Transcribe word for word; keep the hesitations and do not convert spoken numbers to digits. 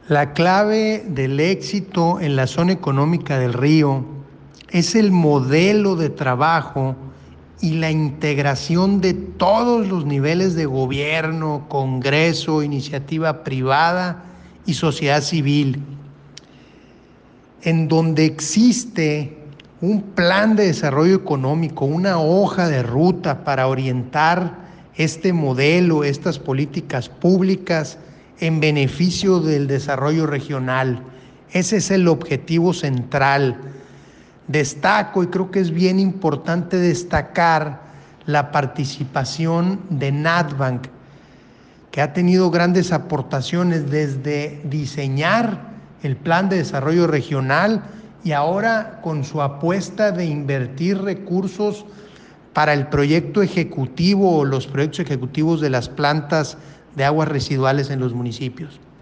La clave del éxito en la zona económica del Río es el modelo de trabajo y la integración de todos los niveles de gobierno, Congreso, iniciativa privada y sociedad civil, en donde existe un plan de desarrollo económico, una hoja de ruta para orientar este modelo, estas políticas públicas en beneficio del desarrollo regional. Ese es el objetivo central. Destaco, y creo que es bien importante destacar, la participación de Natbank, que ha tenido grandes aportaciones desde diseñar el plan de desarrollo regional y ahora con su apuesta de invertir recursos para el proyecto ejecutivo o los proyectos ejecutivos de las plantas de aguas residuales en los municipios.